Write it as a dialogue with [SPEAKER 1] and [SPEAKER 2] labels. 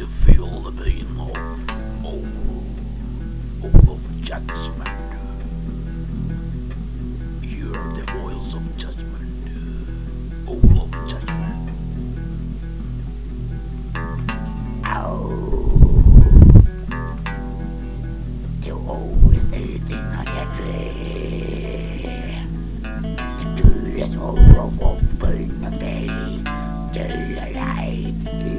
[SPEAKER 1] feel the pain of judgment. Hear the voice of judgment, all of judgment.
[SPEAKER 2] The owl is sitting on the tree. The tree is all of open the valley. The light